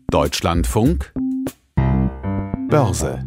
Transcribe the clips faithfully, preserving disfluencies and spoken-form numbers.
Deutschlandfunk Börse.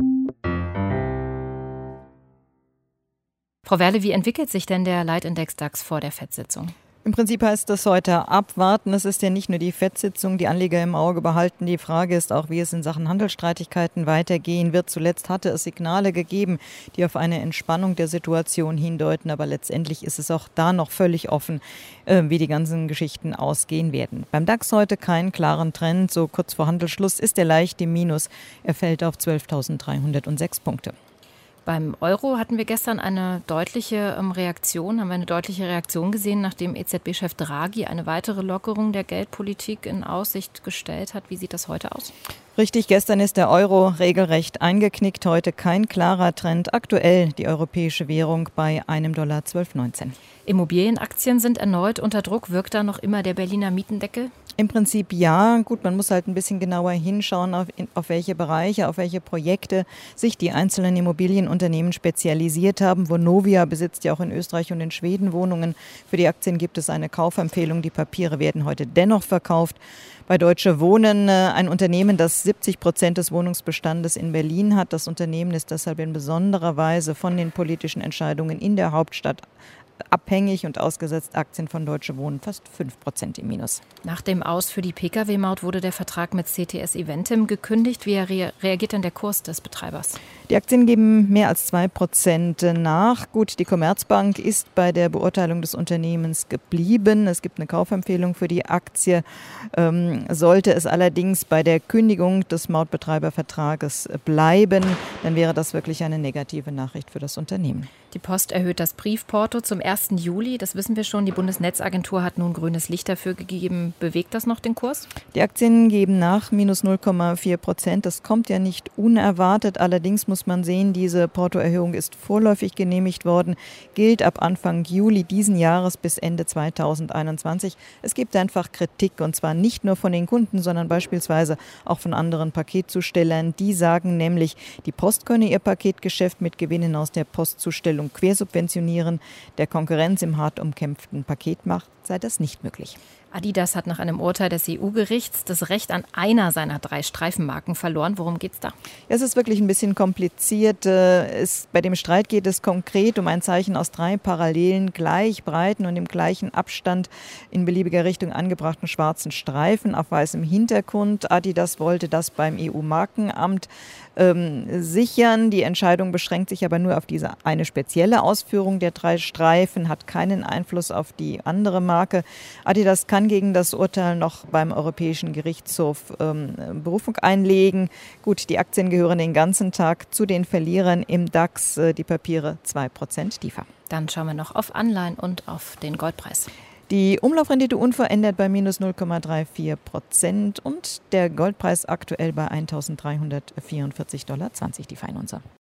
Frau Werle, wie entwickelt sich denn der Leitindex DAX vor der FED-Sitzung? Im Prinzip heißt das heute abwarten. Es ist ja nicht nur die FED-Sitzung, die Anleger im Auge behalten. Die Frage ist auch, wie es in Sachen Handelsstreitigkeiten weitergehen wird. Zuletzt hatte es Signale gegeben, die auf eine Entspannung der Situation hindeuten. Aber letztendlich ist es auch da noch völlig offen, äh, wie die ganzen Geschichten ausgehen werden. Beim DAX heute keinen klaren Trend. So kurz vor Handelsschluss ist er leicht im Minus. Er fällt auf zwölftausenddreihundertsechs Punkte. Beim Euro hatten wir gestern eine deutliche Reaktion, haben wir eine deutliche Reaktion gesehen, nachdem E Z B-Chef Draghi eine weitere Lockerung der Geldpolitik in Aussicht gestellt hat. Wie sieht das heute aus? Richtig, gestern ist der Euro regelrecht eingeknickt, heute kein klarer Trend. Aktuell die europäische Währung bei einem Dollar zwölf neunzehn. Immobilienaktien sind erneut unter Druck. Wirkt da noch immer der Berliner Mietendeckel? Im Prinzip ja. Gut, man muss halt ein bisschen genauer hinschauen, auf, auf welche Bereiche, auf welche Projekte sich die einzelnen Immobilienunternehmen spezialisiert haben. Vonovia besitzt ja auch in Österreich und in Schweden Wohnungen. Für die Aktien gibt es eine Kaufempfehlung. Die Papiere werden heute dennoch verkauft. Bei Deutsche Wohnen, ein Unternehmen, das siebzig Prozent des Wohnungsbestandes in Berlin hat. Das Unternehmen ist deshalb in besonderer Weise von den politischen Entscheidungen in der Hauptstadt abhängig und ausgesetzt. Aktien von Deutsche Wohnen fast fünf Prozent im Minus. Nach dem Aus für die Pkw-Maut wurde der Vertrag mit C T S Eventim gekündigt. Wie rea- reagiert denn der Kurs des Betreibers? Die Aktien geben mehr als zwei Prozent nach. Gut, die Commerzbank ist bei der Beurteilung des Unternehmens geblieben. Es gibt eine Kaufempfehlung für die Aktie. Ähm, sollte es allerdings bei der Kündigung des Mautbetreibervertrages bleiben, dann wäre das wirklich eine negative Nachricht für das Unternehmen. Die Post erhöht das Briefporto zum ersten Juli. Das wissen wir schon. Die Bundesnetzagentur hat nun grünes Licht dafür gegeben. Bewegt das noch den Kurs? Die Aktien geben nach minus null Komma vier Prozent. Das kommt ja nicht unerwartet. Allerdings muss man sehen, diese Portoerhöhung ist vorläufig genehmigt worden, gilt ab Anfang Juli diesen Jahres bis Ende zweitausendeinundzwanzig. Es gibt einfach Kritik, und zwar nicht nur von den Kunden, sondern beispielsweise auch von anderen Paketzustellern. Die sagen nämlich, die Post könne ihr Paketgeschäft mit Gewinnen aus der Postzustellung quersubventionieren. Der Konkurrenz im hart umkämpften Paketmarkt sei das nicht möglich. Adidas hat nach einem Urteil des E U-Gerichts das Recht an einer seiner drei Streifenmarken verloren. Worum geht's da? Es ist wirklich ein bisschen kompliziert. Es, bei dem Streit geht es konkret um ein Zeichen aus drei parallelen, gleich breiten und im gleichen Abstand in beliebiger Richtung angebrachten schwarzen Streifen auf weißem Hintergrund. Adidas wollte das beim E U-Markenamt ähm, sichern. Die Entscheidung beschränkt sich aber nur auf diese eine spezielle Ausführung der drei Streifen, hat keinen Einfluss auf die andere Marke. Adidas kann gegen das Urteil noch beim Europäischen Gerichtshof ähm, Berufung einlegen. Gut, die Aktien gehören den ganzen Tag zu den Verlierern im DAX, äh, die Papiere zwei Prozent tiefer. Dann schauen wir noch auf Anleihen und auf den Goldpreis. Die Umlaufrendite unverändert bei minus null Komma vierunddreißig Prozent und der Goldpreis aktuell bei eintausenddreihundertvierundvierzig Komma zwanzig Dollar die Feinunze.